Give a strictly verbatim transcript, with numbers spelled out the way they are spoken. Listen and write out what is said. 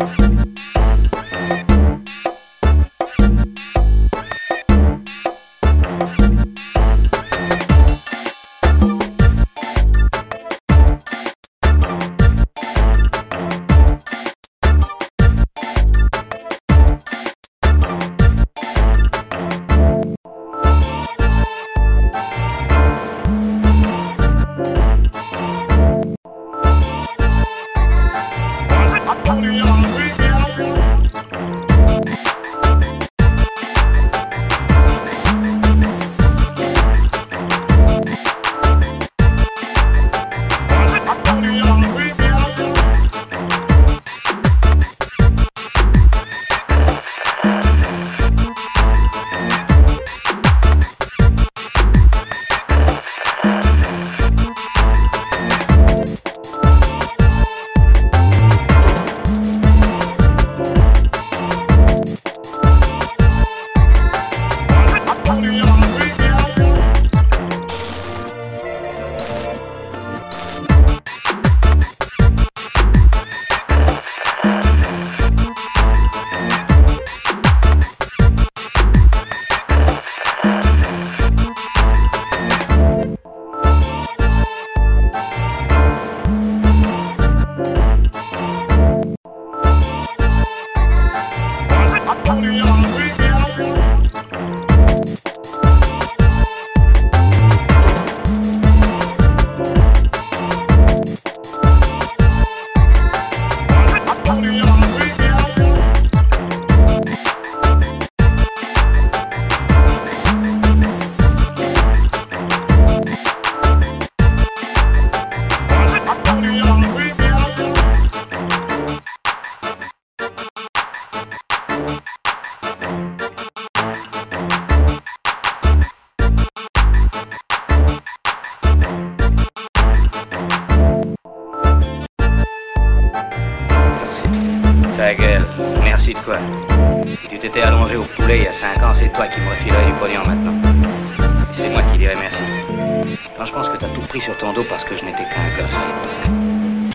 Ta gueule. Merci de quoi? Si tu t'étais allongé au poulet il y a cinq ans, c'est toi qui me refilerais du pognon maintenant. C'est moi qui dirais merci. Non, je pense que t'as tout pris sur ton dos parce que je n'étais qu'un gosse à l'époque.